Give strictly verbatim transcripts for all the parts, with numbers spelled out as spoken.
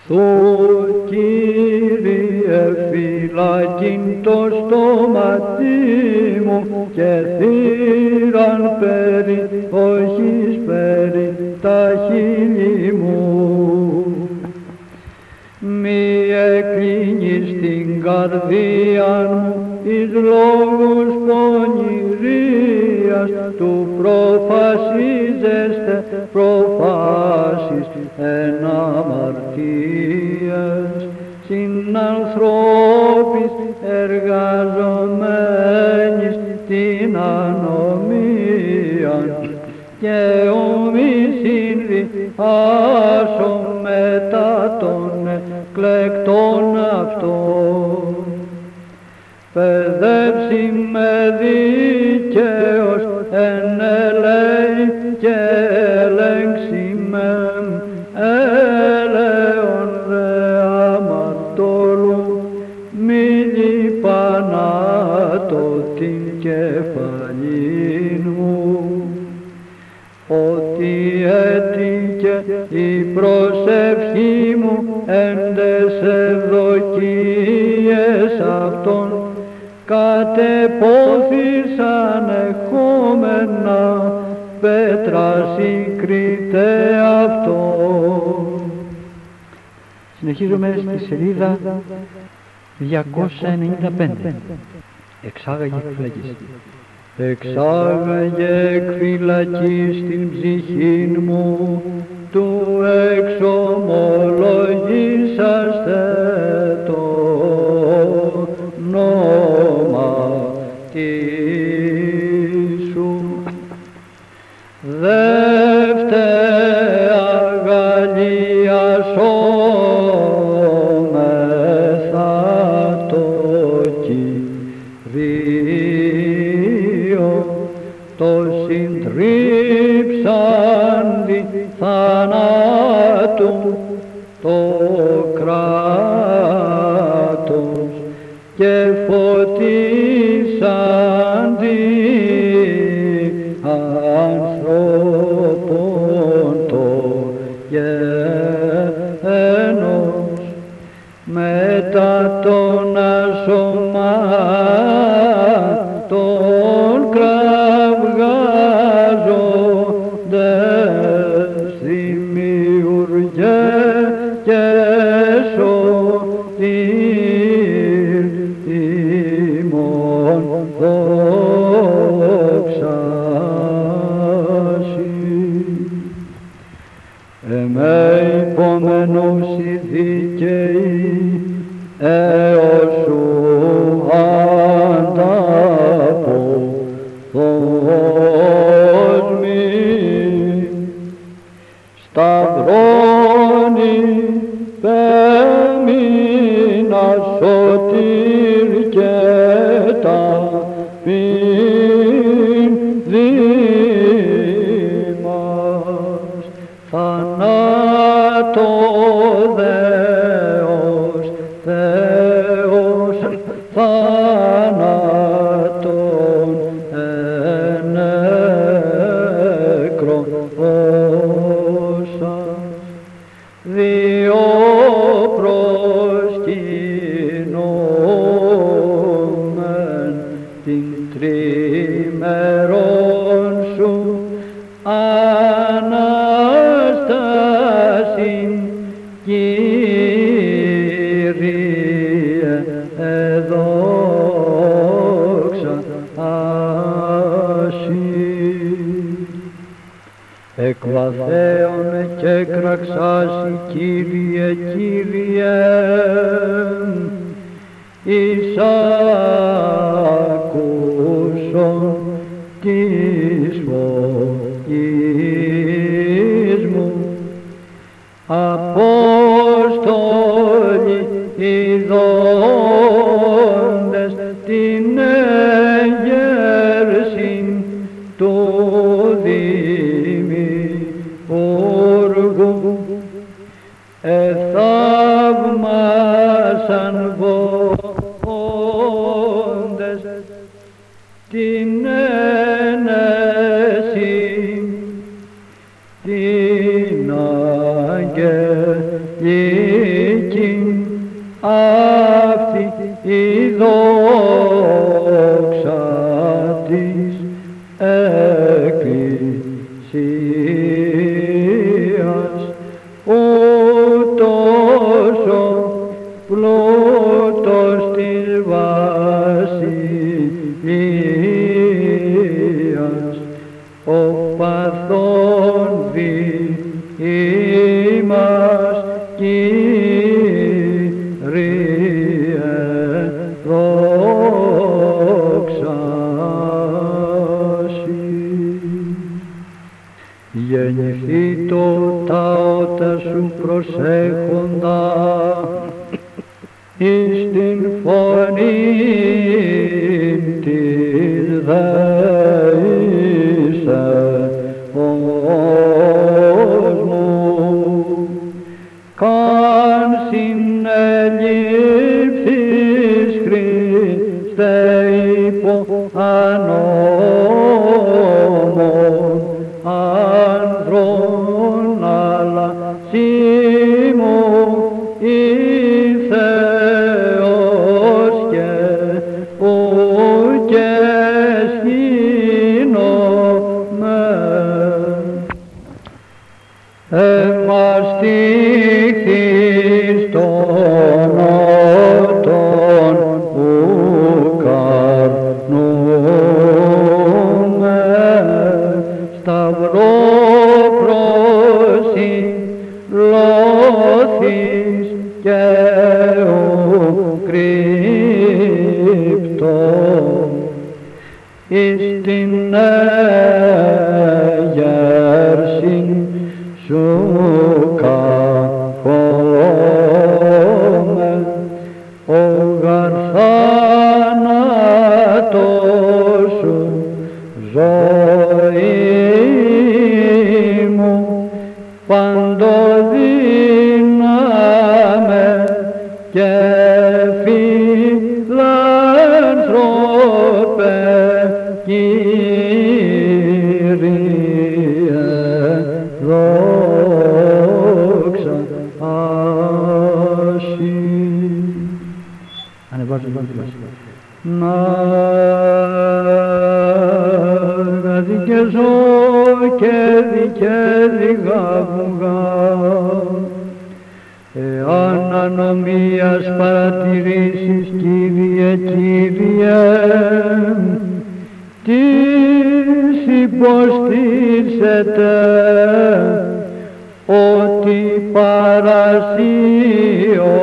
Σου Κύριε φυλακήν το στόματί μου και θύραν περί, όχι περί τα χείλη μου. Μη εκκλίνεις την καρδία μου εις λόγους πονηρίας, του προφασίζεστε προφάσεις εν αμαρτίας. Συνανθρώπης εργαζομένης την ανομία και ομισήν διάσω μετά των εκλεκτών αυτών. Παιδεύσει με δίκαιος εν ελέη και ελέγξει με έλεον δε αμαρτωλού, μη λιπανάτω την κεφαλήν μου. Ότι έτυχε η προσευχή μου εν τες ευδοκίες αυτών, κατεπόθησαν εχόμενα πέτρα συγκρίτε αυτό. Συνεχίζουμε στη σελίδα διακόσια ενενήντα πέντε. Εξάγαγε εκφυλακής. Εξάγαγε εκφυλακής την ψυχήν μου, του εξομολογήσαστε το ονόματι σου. Δεύτερα αγαλιασόμεθα το Κυρίο, το συντρίψαντι θανάτου το κράτος και φωτίσαντι ανθρώπων το γένος, μετά τον ασωμάτων κραυγάζοντες δημιουργέ και σωτήρ ημών δόξασι. Εμέ υπομενούς οι δίκαιοι έως σου ανταποδός μη. Σταυρώνει πέμεινα σωτήρ και ταπειν δήμας, θανάτω Δεός, Θεός θάνατον ενεκροδόσας, διό προσκυνούμεν την τριμερών σου Ανάστασιν, Κύριε εδόξα ασύ. Εκ βαθέων και κραξάσι, Κύριε, Κύριε, εις άκουσον της φωνής μου. Απόστολοι ειδώντες την εγέρσιν του Δημιουργού, εθαύμασαν βοώντες την ένεση, την αγγελία δίκη αυτή η δόξα της Εκκλησίας, ούτως ο πλούτος της βασιλείας, ο παθών διήμας Κύριε δόξασι. Γεννηθεί το ταότα σου προσέχοντα εις την φωνή της δεήσεως μου, καν συνελήφθης Χριστέ υπό ανόμων ανδρών, αλλά σήμου η Θεός και ουκ εσχήνομαι. Εμαστήχθης των ότων ουκ αρνούμε, σταυρό προσυλλώθης και ουκ κρύπτω εις την έγερσιν σου καχώμε, ο γαρ θάνατος σου ζωή μου, παντοδύναμε και φιλάνθρωπε Κύριε δόξα ασύ. Ανεβάζω την να δικαιζώ και δικαιδικάβουγα, εάν ανομίας παρατηρήσεις Κύριε, Κύριε, τις υποστήσετε ότι παρασύω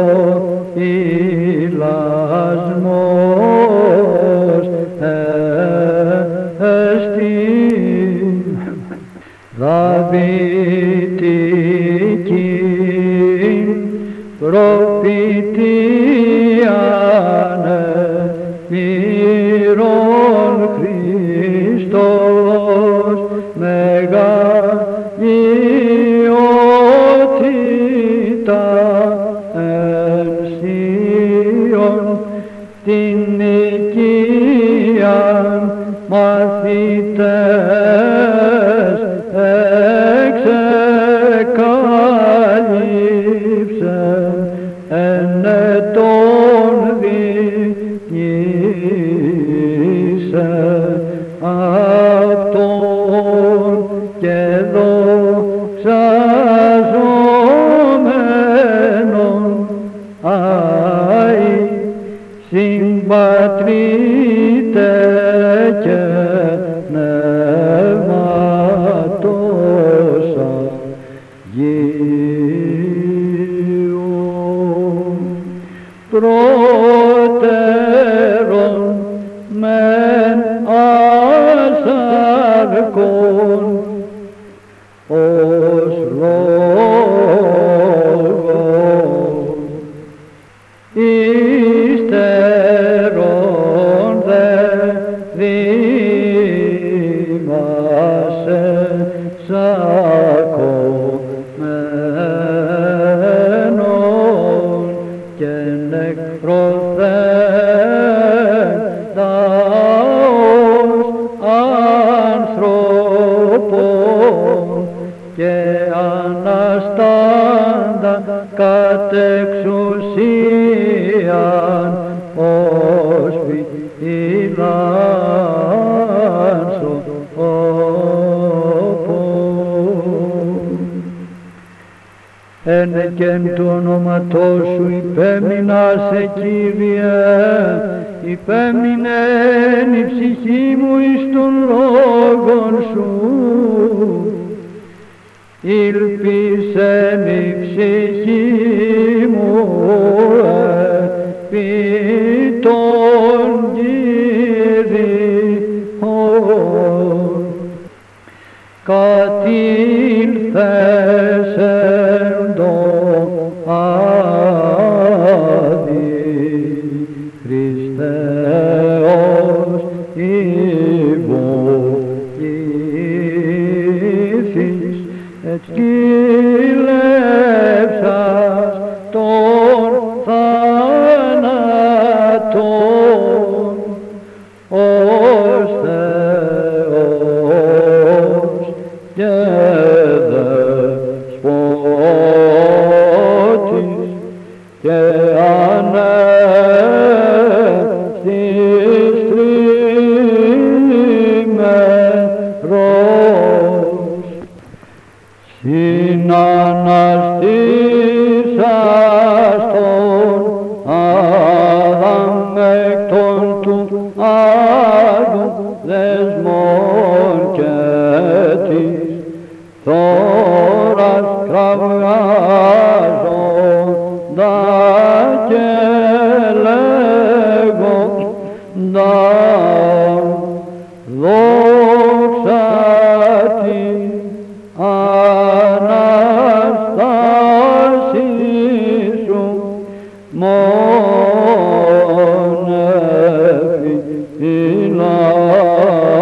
ηλασμός εστι δαβητική προφητείανε μύρον Χριστός μεγαλειότητα ενσίων την οικίαν μαθητές εξεκάλυψε εν ετών διηγήσε αυτόν και δοξαζόμενον άι συμπατρίτε και πνεύματος Αγίου. Πρώτερον μεν ασαρκών ως λόγος, ύστερον δε δήμασε σακωμένον και νεκροθέτων κατεξουσίαν ως φυλάν σωπών. Εν εκεν του ονόματός σου υπέμεινας, Κύριε, υπέμεινεν η ψυχή μου εις των λόγων σου. Ήλπισεν η ψυχή μου επί των Κύριων. Κατήλθες εν το Άδη, Χριστέ ως υπογήθης, et σκύλεψας τον θάνατον, ως Θεός και Δεσπότης και ανέστης τριμερός. Συναναστήσας τον Αδάμ εκ των του Άγιου δεσμών και της θώρας κραυγάζοντα και λέγοντα δόξα τη Αναστάση σου μόνε φυλά.